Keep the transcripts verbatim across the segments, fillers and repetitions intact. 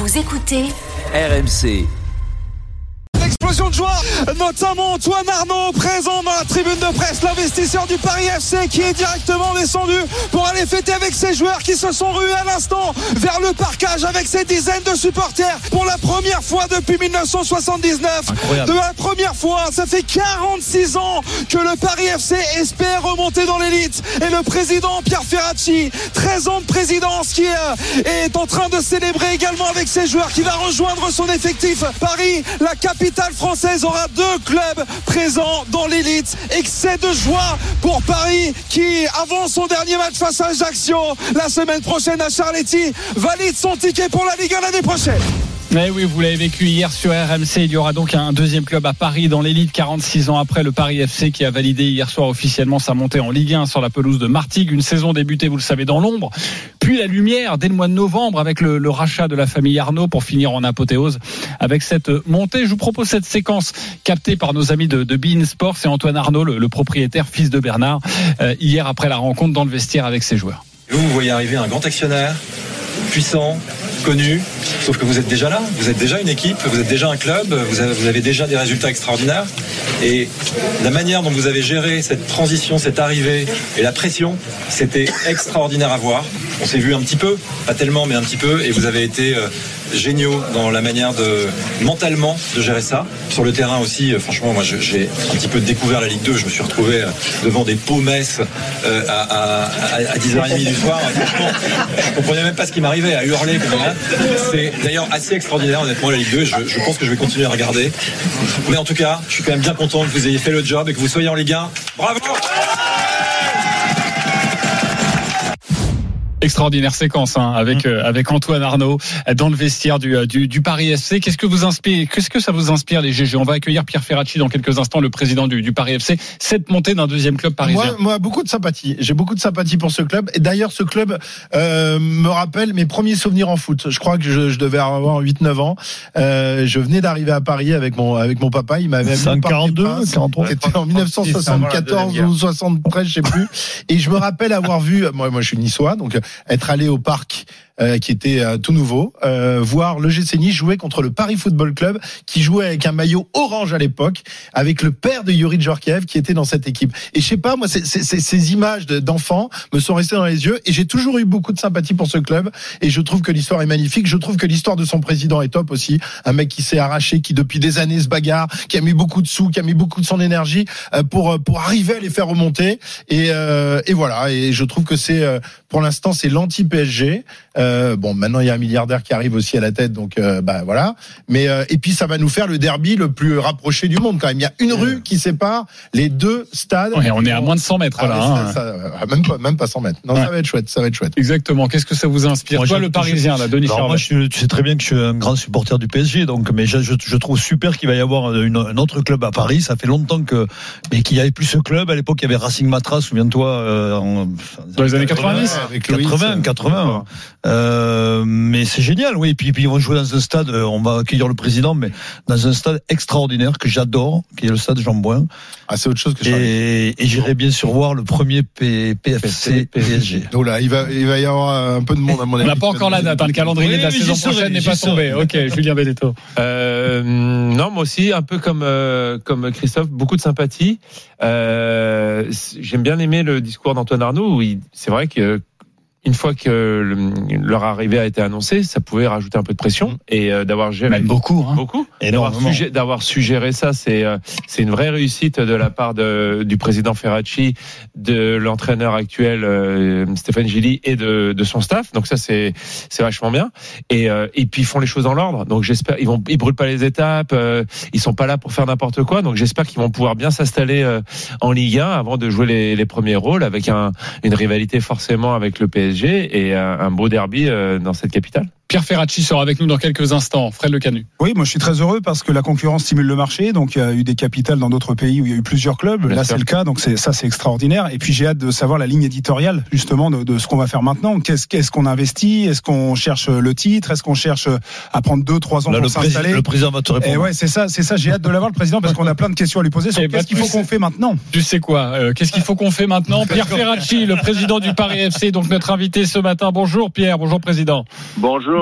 Vous écoutez R M C. Explosion de joie, notamment Antoine Arnaud présent dans la tribune de presse, l'investisseur du Paris F C qui est directement descendu pour aller fêter avec ses joueurs qui se sont rués à l'instant vers le parcage avec ses dizaines de supporters pour la première fois depuis dix-neuf cent soixante-dix-neuf. Incroyable. De la première fois, ça fait quarante-six ans que le Paris F C espère remonter dans l'élite et le président Pierre Ferracci, treize ans de présidence, qui est en train de célébrer également avec ses joueurs, qui va rejoindre son effectif. Paris, la capitale française, aura deux clubs présents dans l'élite. Excès de joie pour Paris qui, avant son dernier match face à Ajaccio la semaine prochaine à Charletti, valide son ticket pour la Ligue un l'année prochaine. Eh oui, vous l'avez vécu hier sur R M C. Il y aura donc un deuxième club à Paris dans l'élite, quarante-six ans après le Paris F C qui a validé hier soir officiellement sa montée en Ligue un sur la pelouse de Martigues. Une saison débutée, vous le savez, dans l'ombre, puis la lumière dès le mois de novembre avec le, le rachat de la famille Arnaud pour finir en apothéose avec cette montée. Je vous propose cette séquence captée par nos amis de, de beIN Sport. C'est Antoine Arnaud, le, le propriétaire, fils de Bernard, euh, hier après la rencontre dans le vestiaire avec ses joueurs. Vous, vous voyez arriver un grand actionnaire, puissant, connu, sauf que vous êtes déjà là, vous êtes déjà une équipe, vous êtes déjà un club, vous avez, vous avez déjà des résultats extraordinaires, et la manière dont vous avez géré cette transition, cette arrivée et la pression, c'était extraordinaire à voir. On s'est vu un petit peu, pas tellement mais un petit peu, et vous avez été euh, géniaux dans la manière de mentalement de gérer ça. Sur le terrain aussi, euh, franchement, moi je, j'ai un petit peu découvert la Ligue deux, je me suis retrouvé euh, devant des pots-messes euh, à, à, à, à dix heures trente du soir, et franchement, je comprenais même pas ce qui m'arrivait, à hurler comme ça. C'est d'ailleurs assez extraordinaire honnêtement la Ligue deux, je, je pense que je vais continuer à regarder, mais en tout cas je suis quand même bien content que vous ayez fait le job et que vous soyez en Ligue un. Bravo. Extraordinaire séquence hein, avec euh, avec Antoine Arnaud dans le vestiaire du, du du Paris F C. Qu'est-ce que vous inspire Qu'est-ce que ça vous inspire les G G? On va accueillir Pierre Ferracci dans quelques instants, le président du, du Paris F C. Cette montée d'un deuxième club parisien. Moi, moi, beaucoup de sympathie. J'ai beaucoup de sympathie pour ce club. Et d'ailleurs, ce club euh, me rappelle mes premiers souvenirs en foot. Je crois que je, je devais avoir huit neuf ans. Euh, je venais d'arriver à Paris avec mon avec mon papa. Il m'avait amené quarante-deux, quarante-trois C'était en dix-neuf cent soixante-quatorze ou soixante-treize, je sais plus. Et je me rappelle avoir vu. Moi, moi, je suis niçois, donc être allé au parc Euh, qui était euh, tout nouveau, euh, voir le G C Nice jouer contre le Paris Football Club, qui jouait avec un maillot orange à l'époque, avec le père de Yuri Djorkaeff qui était dans cette équipe. Et je sais pas, moi, c'est, c'est, c'est, ces images de, d'enfants me sont restées dans les yeux, et j'ai toujours eu beaucoup de sympathie pour ce club, et je trouve que l'histoire est magnifique. Je trouve que l'histoire de son président est top aussi, un mec qui s'est arraché, qui depuis des années se bagarre, qui a mis beaucoup de sous, qui a mis beaucoup de son énergie euh, pour pour arriver à les faire remonter. Et, euh, et voilà, et je trouve que c'est euh, pour l'instant c'est l'anti-P S G. Euh, bon, maintenant il y a un milliardaire qui arrive aussi à la tête, donc euh, bah voilà. Mais euh, et puis ça va nous faire le derby le plus rapproché du monde quand même. Il y a une rue qui sépare les deux stades. Ouais, on est à moins de cent mètres ah, là. Hein. Ça, ça, même pas, même pas cent mètres. Non, ouais. Ça va être chouette, ça va être chouette. Exactement. Qu'est-ce que ça vous inspire? Moi, Toi, je, le Parisien, là, Denis Charvet. Moi, je, tu sais très bien que je suis un grand supporter du P S G, donc, mais je, je, je trouve super qu'il va y avoir une, un autre club à Paris. Ça fait longtemps que, mais qu'il n'y avait plus ce club. À l'époque, il y avait Racing Matra, souviens-toi, euh, en, dans les années quatre-vingt-dix, avec quatre-vingts, quatre-vingts. Euh, mais c'est génial, oui. Et puis, puis ils vont jouer dans un stade, on va accueillir le président, mais dans un stade extraordinaire que j'adore, qui est le stade Jean Bouin. Ah, c'est autre chose que et, et j'irai bien sûr voir le premier P, P F C P S G. Donc là, il va, il va y avoir un peu de monde à mon avis. On n'a pas encore la date, hein, le calendrier oui, de la saison prochaine n'est pas tombé. Ok, Julien Belletto. Euh, non, moi aussi, un peu comme euh, comme Christophe, beaucoup de sympathie. Euh, j'aime bien aimer le discours d'Antoine Arnaud où il, c'est vrai que une fois que le, leur arrivée a été annoncée, ça pouvait rajouter un peu de pression et euh, d'avoir géré même beaucoup, hein. beaucoup, et d'avoir, su, d'avoir su gérer ça, c'est euh, c'est une vraie réussite de la part de, du président Ferracci, de l'entraîneur actuel euh, Stéphane Gilly et de, de son staff. Donc ça c'est c'est vachement bien. Et euh, et puis ils font les choses dans l'ordre. Donc j'espère ils vont ils brûlent pas les étapes. Euh, ils sont pas là pour faire n'importe quoi. Donc j'espère qu'ils vont pouvoir bien s'installer euh, en Ligue un avant de jouer les, les premiers rôles avec un une rivalité forcément avec le P S G. Et un beau derby dans cette capitale. Pierre Ferracci sera avec nous dans quelques instants. Fred Le Canu. Oui, moi je suis très heureux parce que la concurrence stimule le marché. Donc il y a eu des capitales dans d'autres pays où il y a eu plusieurs clubs. Bien Là sûr. C'est le cas, donc c'est, ça c'est extraordinaire. Et puis j'ai hâte de savoir la ligne éditoriale justement de, de ce qu'on va faire maintenant. Qu'est-ce, qu'est-ce qu'on investit? Est-ce qu'on cherche le titre? Est-ce qu'on cherche à prendre deux, trois ans Là, pour le s'installer pré- Le président va te répondre. Et ouais, c'est ça, c'est ça. J'ai hâte de l'avoir le président parce qu'on a plein de questions à lui poser sur et qu'est-ce bah, qu'il faut qu'on fait maintenant. Tu sais quoi euh, Qu'est-ce qu'il faut qu'on fait maintenant? Pierre Ferracci, le président du Paris F C, donc notre invité ce matin. Bonjour Pierre, bonjour président. Bonjour.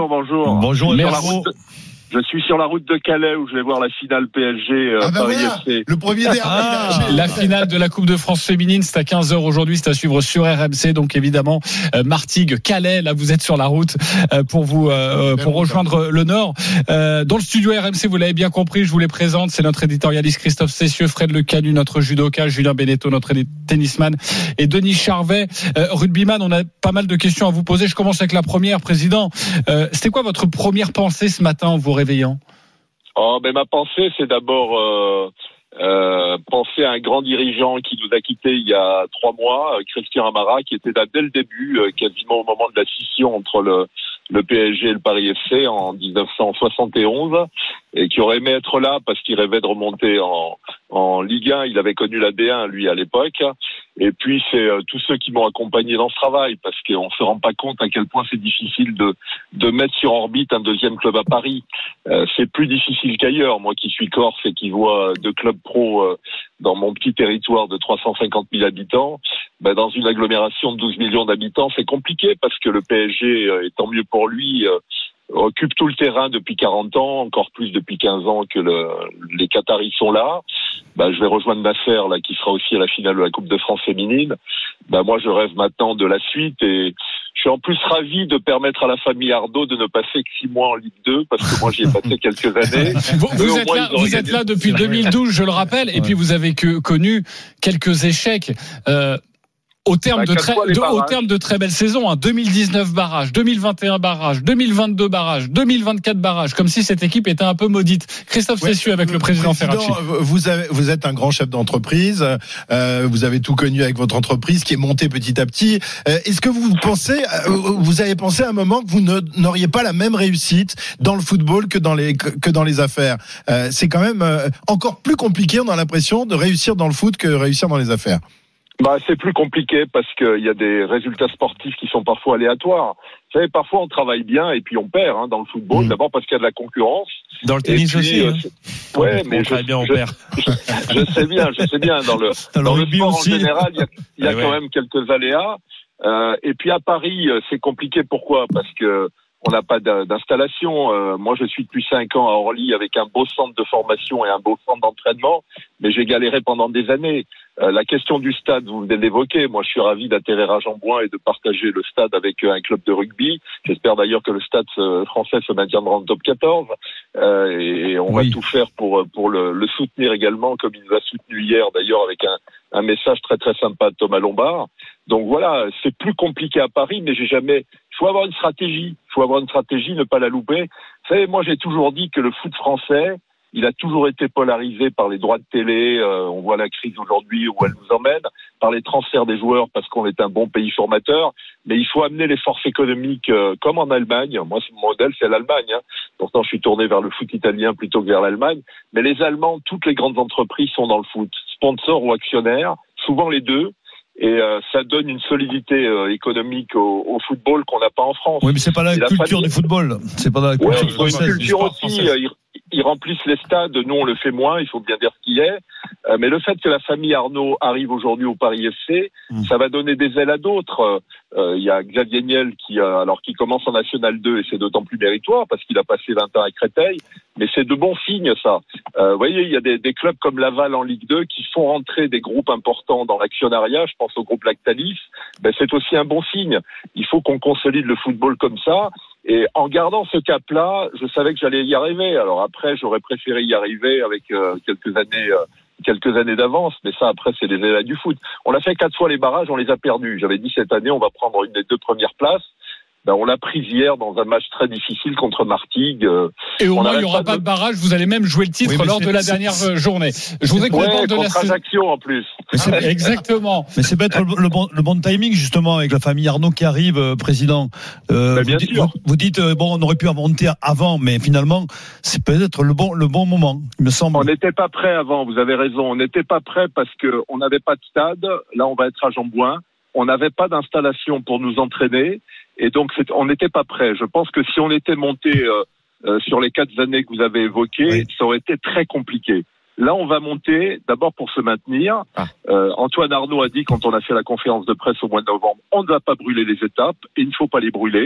Bonjour, bonjour. Bonjour, merci. Je suis sur la route de Calais où je vais voir la finale P S G euh, Ah bah Paris voilà, F C. le premier derby. Ah, là, la finale de la Coupe de France féminine, c'est à quinze heures aujourd'hui, c'est à suivre sur R M C. Donc évidemment, euh, Martigues, Calais, là vous êtes sur la route euh, pour vous euh, pour rejoindre le Nord. Euh, dans le studio R M C, vous l'avez bien compris, je vous les présente, c'est notre éditorialiste Christophe Cessieux, Fred Lecanu, notre judoka, Julien Beneteau, notre tennisman, et Denis Charvet, euh, rugbyman. On a pas mal de questions à vous poser. Je commence avec la première, président. Euh, c'était quoi votre première pensée ce matin en vous réveillant? Oh, ben ma pensée, c'est d'abord euh, euh, penser à un grand dirigeant qui nous a quittés il y a trois mois, Christian Amara, qui était là dès le début, euh, quasiment au moment de la scission entre le, le P S G et le Paris F C en dix-neuf cent soixante et onze, et qui aurait aimé être là parce qu'il rêvait de remonter en, en Ligue un. Il avait connu la D un, lui, à l'époque. Et puis, c'est euh, tous ceux qui m'ont accompagné dans ce travail, parce qu'on se rend pas compte à quel point c'est difficile de, de mettre sur orbite un deuxième club à Paris. Euh, c'est plus difficile qu'ailleurs. Moi qui suis corse et qui vois deux clubs pro euh, dans mon petit territoire de trois cent cinquante mille habitants, ben, dans une agglomération de douze millions d'habitants, c'est compliqué parce que le P S G, euh, et tant mieux pour lui, euh, occupe tout le terrain depuis quarante ans, encore plus depuis quinze ans que le, les Qataris sont là. Bah, je vais rejoindre ma sœur, là, qui sera aussi à la finale de la Coupe de France féminine. Bah, moi, je rêve maintenant de la suite et je suis en plus ravi de permettre à la famille Arnaud de ne passer que six mois en Ligue deux, parce que moi, j'y ai passé quelques années. Vous, vous, êtes, là, vous êtes là depuis deux mille douze, je le rappelle, et puis vous avez que, connu quelques échecs. Euh, Au terme, bah, de très, de, au terme de très belles saisons, hein, deux mille dix-neuf barrages, deux mille vingt et un barrages, deux mille vingt-deux barrages, deux mille vingt-quatre barrages, comme si cette équipe était un peu maudite. Christophe ouais, Cessieux avec le, le président, président Ferracci. Vous, avez, vous êtes un grand chef d'entreprise, euh, vous avez tout connu avec votre entreprise qui est montée petit à petit. Euh, est-ce que vous pensez, euh, vous avez pensé à un moment que vous ne, n'auriez pas la même réussite dans le football que dans les, que dans les affaires? euh, C'est quand même euh, encore plus compliqué, on a l'impression, de réussir dans le foot que réussir dans les affaires. Bah, c'est plus compliqué parce qu'il y a des résultats sportifs qui sont parfois aléatoires. Vous savez, parfois on travaille bien et puis on perd hein, dans le football. Mmh. D'abord parce qu'il y a de la concurrence. Dans le tennis puis, aussi. Euh, hein. Ouais, on mais travaille je, bien, on je, perd. Je, je sais bien, je sais bien. Dans le, dans dans le sport aussi. En général, il y a, il y a ah, quand ouais. même quelques aléas. Euh, et puis à Paris, c'est compliqué. Pourquoi ? Parce que on n'a pas d'installation. Euh, moi, je suis depuis cinq ans à Orly avec un beau centre de formation et un beau centre d'entraînement, mais j'ai galéré pendant des années. Euh, la question du stade, vous venez de l'évoquer. Moi, je suis ravi d'atterrir à Jean-Bouin et de partager le stade avec un club de rugby. J'espère d'ailleurs que le stade français se maintiendra en top quatorze. Euh, et on oui. va tout faire pour pour le, le soutenir également, comme il nous a soutenu hier d'ailleurs avec un, un message très très sympa de Thomas Lombard. Donc voilà, c'est plus compliqué à Paris, mais j'ai jamais... Il faut avoir une stratégie. Il faut avoir une stratégie, ne pas la louper. Vous savez, moi, j'ai toujours dit que le foot français, il a toujours été polarisé par les droits de télé. Euh, on voit la crise aujourd'hui où elle nous emmène, par les transferts des joueurs parce qu'on est un bon pays formateur. Mais il faut amener les forces économiques euh, comme en Allemagne. Moi, mon modèle, c'est l'Allemagne. Hein. Pourtant, je suis tourné vers le foot italien plutôt que vers l'Allemagne. Mais les Allemands, toutes les grandes entreprises sont dans le foot, sponsors ou actionnaires, souvent les deux. Et euh, ça donne une solidité euh, économique au, au football qu'on n'a pas en France. Oui, mais c'est pas la et culture la famille... du football. C'est pas la culture. Ouais, il faut française, une culture aussi. Euh, ils, ils remplissent les stades. Nous, on le fait moins. Il faut bien dire ce qu'il est. Euh, mais le fait que la famille Arnaud arrive aujourd'hui au Paris F C, mmh. ça va donner des ailes à d'autres. Il euh, y a Xavier Niel qui, euh, alors qui commence en National deux et c'est d'autant plus méritoire parce qu'il a passé vingt ans à Créteil. Mais c'est de bons signes, ça. Euh, vous voyez, il y a des, des clubs comme Laval en Ligue deux qui font rentrer des groupes importants dans l'actionnariat. Je pense au groupe Lactalis. Ben, c'est aussi un bon signe. Il faut qu'on consolide le football comme ça. Et en gardant ce cap-là, je savais que j'allais y arriver. Alors après, j'aurais préféré y arriver avec euh, quelques années, euh, quelques années d'avance. Mais ça, après, c'est les aléas du foot. On a fait quatre fois les barrages, on les a perdus. J'avais dit cette année, on va prendre une des deux premières places. Ben, on l'a prise hier dans un match très difficile contre Martigues. Et au moins, il n'y aura pas de barrage. Vous allez même jouer le titre oui, lors de la dernière journée. Je voudrais qu'on ouais, parle de la saison en plus. Mais c'est... Exactement. Mais c'est peut-être le, le, bon, le bon timing, justement, avec la famille Arnaud qui arrive, euh, président. Euh, ben, bien vous, sûr. Vous, vous dites, euh, bon, on aurait pu monter avant, mais finalement, c'est peut-être le bon, le bon moment, il me semble. On n'était pas prêt avant, vous avez raison. On n'était pas prêt parce qu'on n'avait pas de stade. Là, on va être à Jean-Bouin. On n'avait pas d'installation pour nous entraîner. Et donc, c'est, on n'était pas prêt. Je pense que si on était monté euh, euh, sur les quatre années que vous avez évoquées, oui. ça aurait été très compliqué. Là, on va monter d'abord pour se maintenir. Ah. Euh, Antoine Arnaud a dit, quand on a fait la conférence de presse au mois de novembre, on ne va pas brûler les étapes et il ne faut pas les brûler.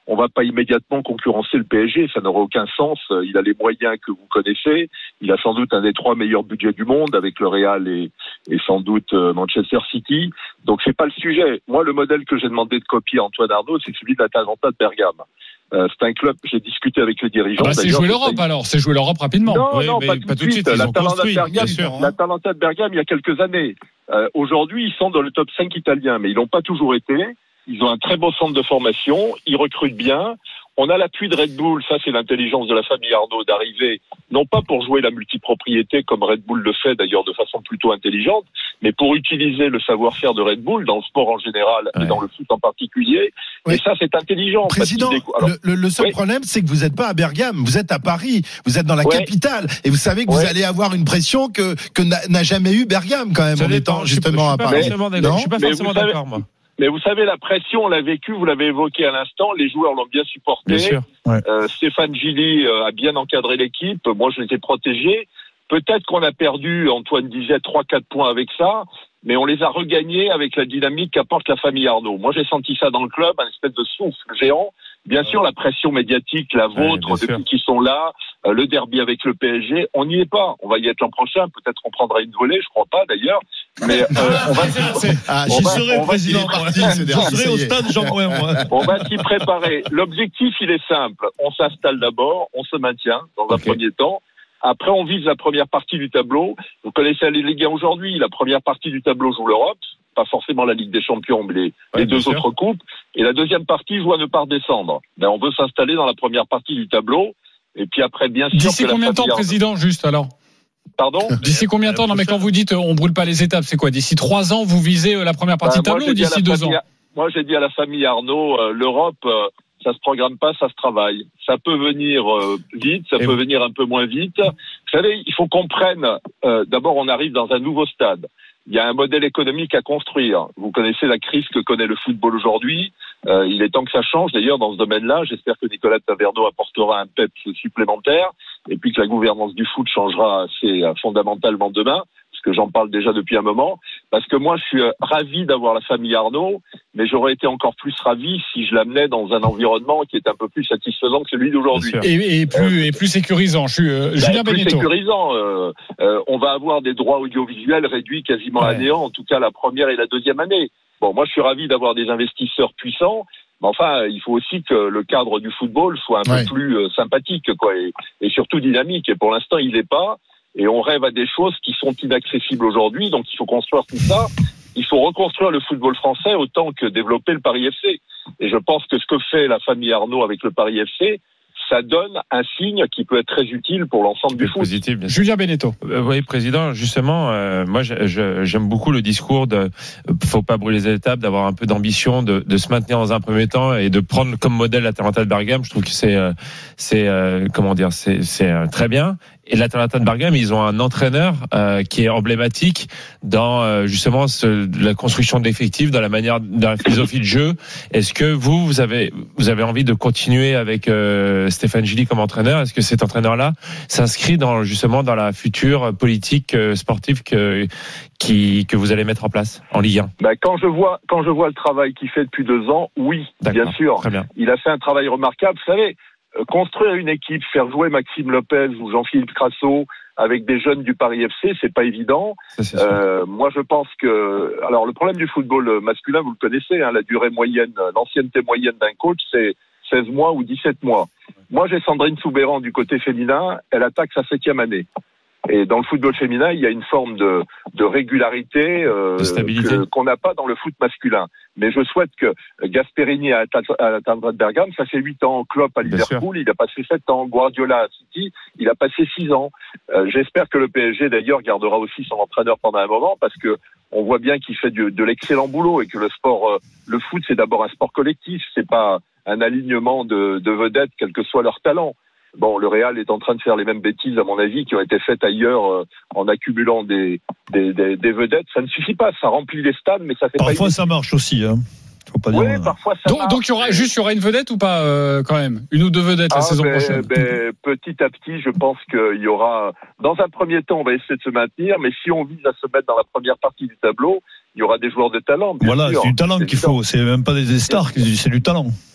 on va pas immédiatement concurrencer le P S G, ça n'aurait aucun sens. Il a les moyens que vous connaissez, il a sans doute un des trois meilleurs budgets du monde avec le Real et, et sans doute Manchester City. Donc c'est pas le sujet. Moi, le modèle que j'ai demandé de copier à Antoine Arnaud, c'est celui de l'Atalanta de Bergame. Euh, c'est un club, j'ai discuté avec les dirigeants. Ah bah c'est jouer l'Europe c'est... alors, c'est jouer l'Europe rapidement. Non, oui, non, pas tout, pas tout de suite. L'Atalanta de Bergame, l'Atalanta de Bergame, il y a quelques années. Euh, aujourd'hui, ils sont dans le top cinq italien, mais ils l'ont pas toujours été. Ils ont un très beau centre de formation, ils recrutent bien. On a l'appui de Red Bull, ça c'est l'intelligence de la famille Arnaud d'arriver, non pas pour jouer la multipropriété comme Red Bull le fait d'ailleurs de façon plutôt intelligente, mais pour utiliser le savoir-faire de Red Bull dans le sport en général ouais. et dans le foot en particulier. Oui. Et ça c'est intelligent. Président, Alors, le, le, le seul oui. problème c'est que vous n'êtes pas à Bergame, vous êtes à Paris, vous êtes dans la ouais. capitale et vous savez que ouais. vous allez avoir une pression que, que n'a, n'a jamais eu Bergame quand même ça en étant pas, justement à Paris. Je ne suis pas forcément d'accord moi. Mais vous savez, la pression, on l'a vécu, vous l'avez évoqué à l'instant, les joueurs l'ont bien supporté. Bien sûr, ouais. euh, Stéphane Gilly euh, a bien encadré l'équipe, moi je l'étais protégé. Peut-être qu'on a perdu, Antoine disait, trois quatre points avec ça, mais on les a regagnés avec la dynamique qu'apporte la famille Arnaud. Moi j'ai senti ça dans le club, un espèce de souffle géant. Bien sûr, la pression médiatique, la vôtre, ouais, depuis qu'ils sont là, euh, le derby avec le P S G, on n'y est pas. On va y être l'an prochain, peut-être qu'on prendra une volée, je crois pas d'ailleurs. Mais euh, on va s'y ah, j'y serai président. Je serai au stade Jean Gouin, moi. On va s'y préparer. L'objectif, il est simple. On s'installe d'abord, on se maintient dans un okay. premier temps. Après, on vise la première partie du tableau. Vous connaissez la Ligue un aujourd'hui. La première partie du tableau joue l'Europe. Pas forcément la Ligue des Champions, mais les, ouais, les deux sûr. autres coupes. Et la deuxième partie joue à ne pas redescendre. Ben, on veut s'installer dans la première partie du tableau. Et puis après, bien sûr. D'ici combien de temps, président, juste alors? Pardon? D'ici combien de temps? Non, mais quand vous dites on brûle pas les étapes, c'est quoi? D'ici trois ans, vous visez la première partie ben, du tableau ou d'ici deux famille, ans? Moi, j'ai dit à la famille Arnaud, euh, l'Europe, euh, ça se programme pas, ça se travaille. Ça peut venir euh, vite, ça Et peut vous... venir un peu moins vite. Vous savez, il faut qu'on prenne. Euh, d'abord, on arrive dans un nouveau stade. Il y a un modèle économique à construire. Vous connaissez la crise que connaît le football aujourd'hui. Euh, il est temps que ça change. D'ailleurs, dans ce domaine-là, j'espère que Nicolas Taverneau apportera un peps supplémentaire et puis que la gouvernance du foot changera assez euh, fondamentalement demain, parce que j'en parle déjà depuis un moment. Parce que moi, je suis euh, ravi d'avoir la famille Arnaud, mais j'aurais été encore plus ravi si je l'amenais dans un environnement qui est un peu plus satisfaisant que celui d'aujourd'hui. Et, et plus euh, et plus sécurisant. Je suis euh, Julien bah, plus Benetton. sécurisant. Euh, euh, on va avoir des droits audiovisuels réduits quasiment ouais. à néant, en tout cas la première et la deuxième année. Bon, moi, je suis ravi d'avoir des investisseurs puissants. Mais enfin, il faut aussi que le cadre du football soit un ouais. peu plus euh, sympathique, quoi, et, et surtout dynamique. Et pour l'instant, il n'est pas. Et on rêve à des choses qui sont inaccessibles aujourd'hui. Donc, il faut construire tout ça. Il faut reconstruire le football français autant que développer le Paris F C. Et je pense que ce que fait la famille Arnaud avec le Paris F C, ça donne un signe qui peut être très utile pour l'ensemble du foot. Positif, bien Julien Benetton. Euh, oui, président, justement, euh, moi je, je, j'aime beaucoup le discours de euh, faut pas brûler les étapes, d'avoir un peu d'ambition, de, de se maintenir dans un premier temps et de prendre comme modèle l'Atalanta de Bergame. Je trouve que c'est euh, c'est euh, comment dire, c'est c'est euh, très bien. Et l'Atalanta de Bergame, ils ont un entraîneur euh, qui est emblématique dans euh, justement ce, la construction de l'effectif, dans la manière, dans la philosophie de jeu. Est-ce que vous, vous avez, vous avez envie de continuer avec euh, Stéphane Gilly comme entraîneur? Est-ce que cet entraîneur-là s'inscrit dans justement dans la future politique euh, sportive que qui que vous allez mettre en place en Ligue un? Bah, quand je vois quand je vois le travail qu'il fait depuis deux ans, oui, D'accord, bien sûr. Très bien. Il a fait un travail remarquable. Vous savez. Construire une équipe, faire jouer Maxime Lopez ou Jean-Philippe Crasso avec des jeunes du Paris F C, c'est pas évident. Ça, euh, moi, je pense que, alors le problème du football masculin, vous le connaissez, hein, la durée moyenne, l'ancienneté moyenne d'un coach, c'est seize mois ou dix-sept mois. Moi, j'ai Sandrine Soubéran du côté féminin, elle attaque sa septième année. Et dans le football féminin, il y a une forme de, de régularité euh, de stabilité que, qu'on n'a pas dans le foot masculin. Mais je souhaite que Gasperini à l'Atalanta de Bergame, ça fait huit ans, Klopp à Liverpool, il a passé sept ans, Guardiola à City, il a passé six ans. Euh, j'espère que le P S G d'ailleurs gardera aussi son entraîneur pendant un moment, parce que on voit bien qu'il fait du, de l'excellent boulot et que le sport, euh, le foot, c'est d'abord un sport collectif, c'est pas un alignement de, de vedettes, quel que soit leur talent. Bon, le Real est en train de faire les mêmes bêtises, à mon avis, qui ont été faites ailleurs euh, en accumulant des, des, des, des vedettes. Ça ne suffit pas, ça remplit les stades, mais ça fait parfois pas... Parfois, ça marche aussi, hein. Faut pas oui, dire... parfois ça donc, marche. Donc, il y aura, juste, il y aura une vedette ou pas, euh, quand même? Une ou deux vedettes la ah, saison ben, prochaine? ben, Petit à petit, je pense qu'il y aura... Dans un premier temps, on va essayer de se maintenir, mais si on vise à se mettre dans la première partie du tableau, il y aura des joueurs de talent. Voilà, sûr. c'est du talent c'est qu'il évident. faut. C'est même pas des stars, c'est du talent.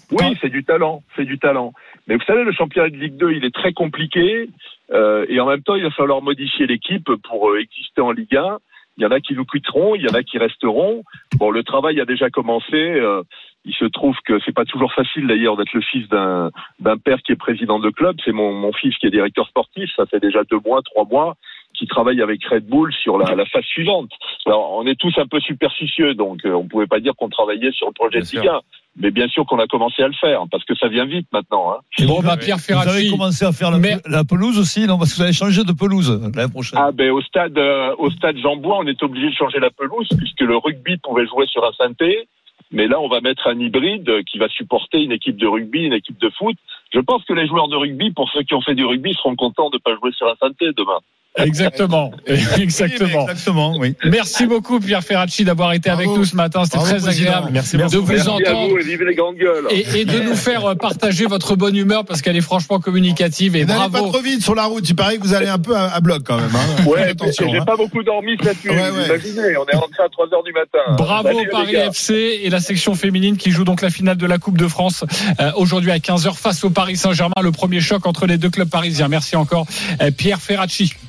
Oui, Quand... c'est du talent, c'est du talent. Mais vous savez, le championnat de Ligue deux, il est très compliqué euh, et en même temps, il va falloir modifier l'équipe pour euh, exister en Ligue un. Il y en a qui nous quitteront, il y en a qui resteront. Bon, le travail a déjà commencé. Euh, il se trouve que c'est pas toujours facile d'ailleurs d'être le fils d'un, d'un père qui est président de club. C'est mon, mon fils qui est directeur sportif. Ça fait déjà deux mois, trois mois qui travaille avec Red Bull sur la, la phase suivante. Alors, on est tous un peu superstitieux, donc euh, on pouvait pas dire qu'on travaillait sur le projet bien de Ligue un. Mais bien sûr qu'on a commencé à le faire, parce que ça vient vite maintenant. Hein. Bon, bah, Pierre Ferracci. Vous avez commencé à faire la, mais... la pelouse aussi, non? Parce que vous allez changer de pelouse l'année prochaine. Ah, ben, au stade, euh, au stade Jean-Bouin, on est obligé de changer la pelouse, puisque le rugby pouvait jouer sur un synthé. Mais là, on va mettre un hybride qui va supporter une équipe de rugby, une équipe de foot. Je pense que les joueurs de rugby, pour ceux qui ont fait du rugby, seront contents de ne pas jouer sur un synthé demain. Exactement, exactement. Exactement, oui. Merci beaucoup Pierre Ferracci d'avoir été Bravo. avec nous ce matin. C'était Bravo, très président. agréable merci, merci de vous merci entendre. À vous et vive les grandes gueules. Et, et de nous faire partager votre bonne humeur parce qu'elle est franchement communicative. Et, et bravo. N'allez pas trop vite sur la route. Il paraît que vous allez un peu à, à bloc quand même. Hein. Ouais, attention. J'ai hein. pas beaucoup dormi cette nuit. Ouais, ouais. Imaginez, on est rentré à trois heures du matin. Bravo Salut, Paris F C et la section féminine qui joue donc la finale de la Coupe de France euh, aujourd'hui à quinze heures face au Paris Saint-Germain. Le premier choc entre les deux clubs parisiens. Merci encore euh, Pierre Ferracci.